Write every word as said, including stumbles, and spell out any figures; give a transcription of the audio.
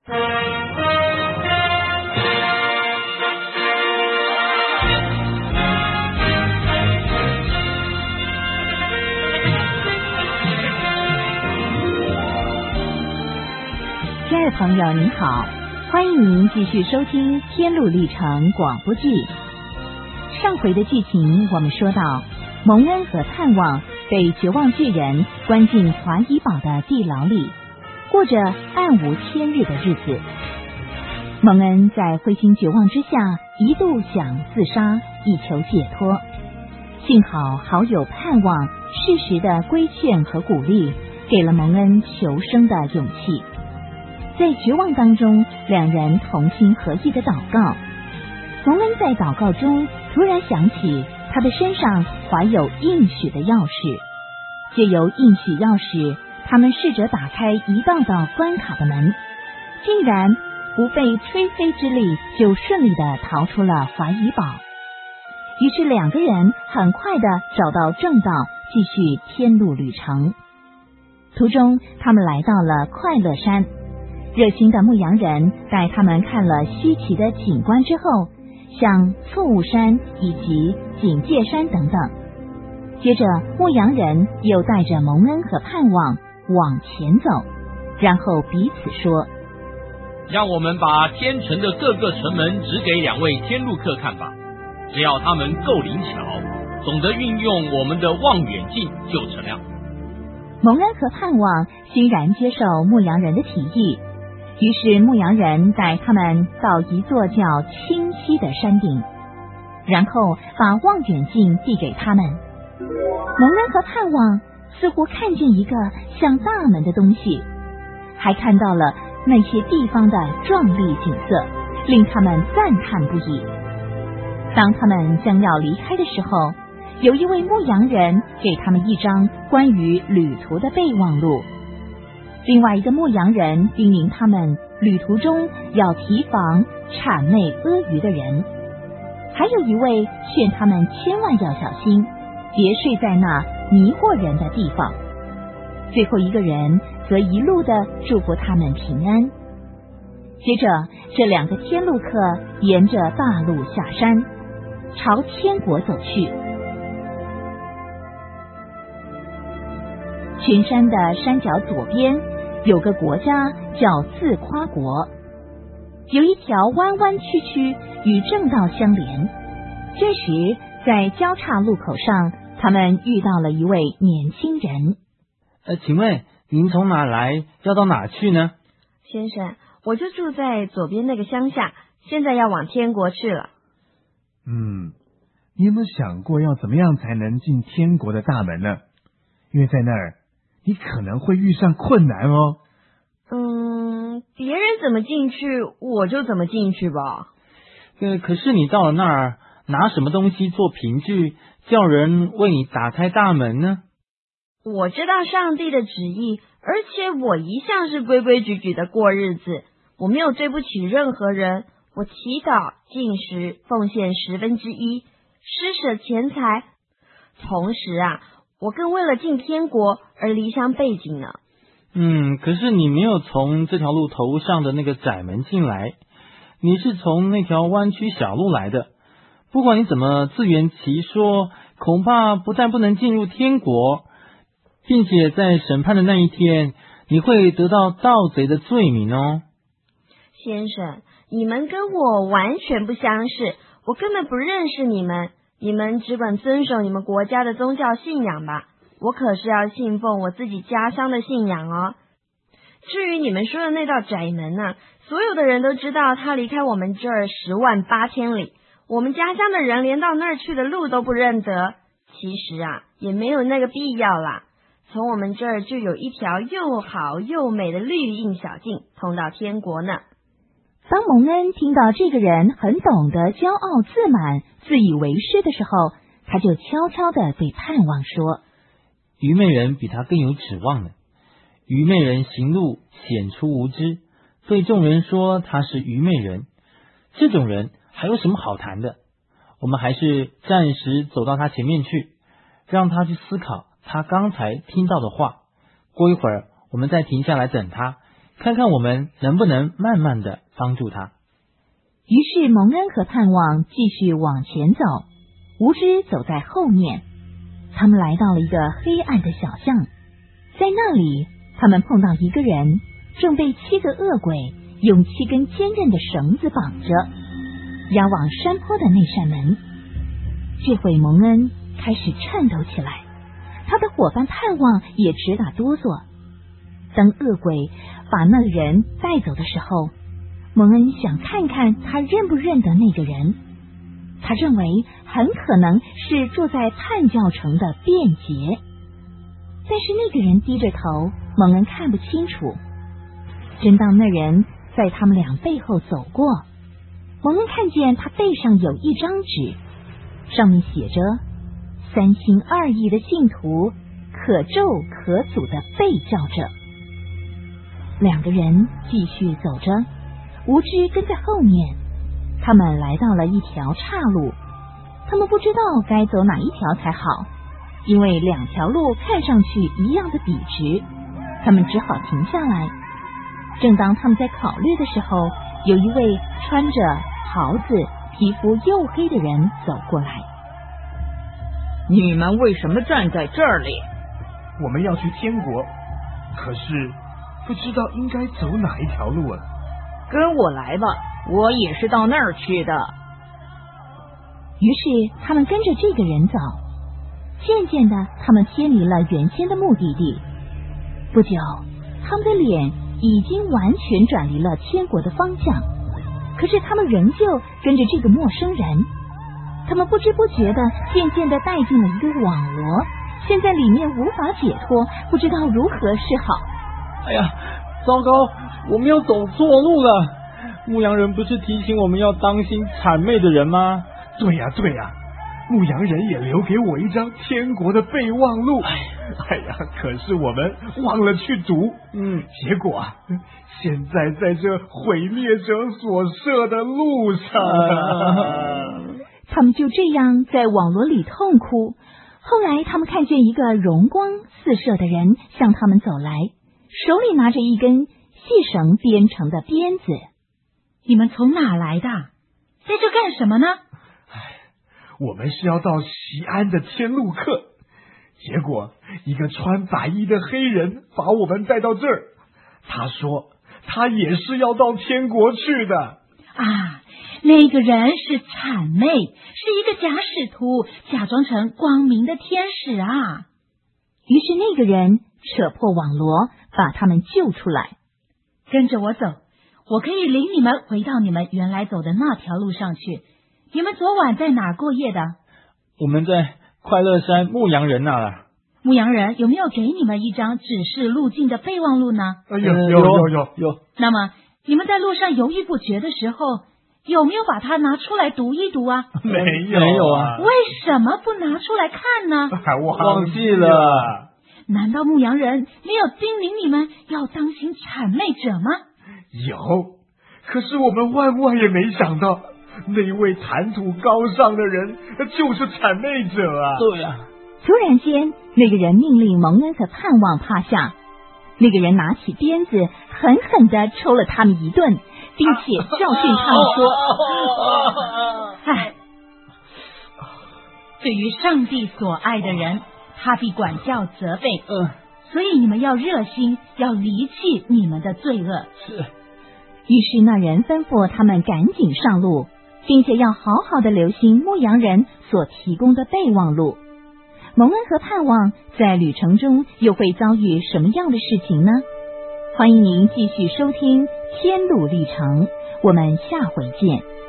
亲爱的朋友您好，欢迎您继续收听《天路历程》广播剧。上回的剧情我们说到，蒙恩和盼望被绝望巨人关进华伊堡的地牢里，过着暗无天日的日子。蒙恩在灰心绝望之下，一度想自杀以求解脱，幸好好友盼望适时的规劝和鼓励，给了蒙恩求生的勇气。在绝望当中，两人同心合意的祷告。蒙恩在祷告中突然想起他的身上怀有应许的钥匙，借由应许钥匙，他们试着打开一道道关卡的门，竟然不费吹灰之力就顺利的逃出了怀疑堡。于是两个人很快的找到正道，继续天路旅程。途中他们来到了快乐山，热心的牧羊人带他们看了稀奇的景观之后，像错误山以及警戒山等等。接着牧羊人又带着蒙恩和盼望往前走，然后彼此说， 让我们把天城的各个城门指给两位天路客看吧，只要他们够灵巧，懂得运用我们的望远镜就成了。 蒙恩和盼望欣然接受牧羊人的提议，于是牧羊人带他们到一座叫清溪的山顶，然后把望远镜递给他们。蒙恩和盼望似乎看见一个像大门的东西，还看到了那些地方的壮丽景色，令他们赞叹不已。当他们将要离开的时候，有一位牧羊人给他们一张关于旅途的备忘录，另外一个牧羊人叮咛他们旅途中要提防谄媚阿谀的人，还有一位劝他们千万要小心，别睡在那迷惑人的地方。最后一个人则一路的祝福他们平安。接着这两个天路客沿着大路下山，朝天国走去。群山的山脚左边有个国家叫自夸国，有一条弯弯曲曲与正道相连。这时在交叉路口上，他们遇到了一位年轻人。 呃，请问您从哪来，要到哪去呢？ 先生，我就住在左边那个乡下，现在要往天国去了。 嗯，你有没有想过要怎么样才能进天国的大门呢？因为在那儿你可能会遇上困难哦。 嗯，别人怎么进去，我就怎么进去吧。 呃，可是你到了那儿，拿什么东西做凭据，叫人为你打开大门呢？ 我知道上帝的旨意，而且我一向是规规矩矩的过日子，我没有对不起任何人。我祈祷、禁食、奉献十分之一，施舍钱财。同时啊，我更为了进天国而离乡背井呢。 嗯，可是你没有从这条路头上的那个窄门进来，你是从那条弯曲小路来的。不管你怎么自圆其说，恐怕不但不能进入天国，并且在审判的那一天，你会得到盗贼的罪名哦。 先生，你们跟我完全不相识，我根本不认识你们，你们只管遵守你们国家的宗教信仰吧，我可是要信奉我自己家乡的信仰哦。至于你们说的那道窄门啊，所有的人都知道它离开我们这儿十万八千里，我们家乡的人连到那儿去的路都不认得。其实啊，也没有那个必要啦。从我们这儿就有一条又好又美的绿荫小径通到天国呢。 当蒙恩听到这个人很懂得骄傲自满、自以为是的时候，他就悄悄地对盼望说， 愚昧人比他更有指望呢。愚昧人行路显出无知，对众人说他是愚昧人，这种人还有什么好谈的？我们还是暂时走到他前面去，让他去思考他刚才听到的话。过一会儿我们再停下来等他， 看看我们能不能慢慢的帮助他。 于是蒙恩和盼望继续往前走，无知走在后面。他们来到了一个黑暗的小巷，在那里他们碰到一个人正被七个恶鬼用七根坚韧的绳子绑着，押往山坡的那扇门。这回蒙恩开始颤抖起来，他的伙伴盼望也直打哆嗦。当恶鬼把那个人带走的时候，蒙恩想看看他认不认得那个人。他认为很可能是住在叛教城的便捷，但是那个人低着头，蒙恩看不清楚。正当那人在他们俩背后走过，蒙恩看见他背上有一张纸，上面写着三心二意的信徒可咒可诅的被教者。两个人继续走着，无知跟在后面。他们来到了一条岔路，他们不知道该走哪一条才好，因为两条路看上去一样的笔直，他们只好停下来。正当他们在考虑的时候，有一位穿着袍子、皮肤黝黑的人走过来。 你们为什么站在这里？ 我们要去天国，可是不知道应该走哪一条路啊。 跟我来吧，我也是到那儿去的。 于是他们跟着这个人走，渐渐的他们偏离了原先的目的地。不久，他们的脸已经完全转离了天国的方向，可是他们仍旧跟着这个陌生人。他们不知不觉的渐渐的带进了一个网罗，现在里面无法解脱，不知道如何是好。 哎呀，糟糕，我们又走错路了。牧羊人不是提醒我们要当心谄媚的人吗？ 对呀对呀，牧羊人也留给我一张天国的备忘录。哎呀，可是我们忘了去读，嗯，结果啊，现在在这毁灭者所设的路上啊。 他们就这样在网罗里痛哭。后来他们看见一个荣光四射的人向他们走来，手里拿着一根细绳编成的鞭子。 你们从哪来的？在这干什么呢？ 我们是要到锡安的天路客，结果一个穿白衣的黑人把我们带到这儿。他说他也是要到天国去的。 啊，那个人是谄媚，是一个假使徒，假装成光明的天使啊。 于是那个人扯破网罗，把他们救出来。 跟着我走，我可以领你们回到你们原来走的那条路上去。你们昨晚在哪过夜的？ 我们在快乐山牧羊人那了。 牧羊人有没有给你们一张指示路径的备忘录呢？ 有有有有有。 那么你们在路上犹豫不决的时候，有没有把它拿出来读一读啊？ 没有没有啊。 为什么不拿出来看呢？ 我忘记了。 难道牧羊人没有叮咛你们要当心谄媚者吗？ 有，可是我们万万也没想到，那位谈吐高尚的人就是谄媚者啊！ 对啊。 突然间，那个人命令蒙恩和盼望趴下。那个人拿起鞭子，狠狠地抽了他们一顿，并且教训他们说：“ 哎，对于上帝所爱的人，他必管教责备。嗯，所以你们要热心，要离弃你们的罪恶。” 是。 于是那人吩咐他们赶紧上路，并且要好好的留心牧羊人所提供的备忘录。蒙恩和盼望在旅程中又会遭遇什么样的事情呢？欢迎您继续收听《天路历程》，我们下回见。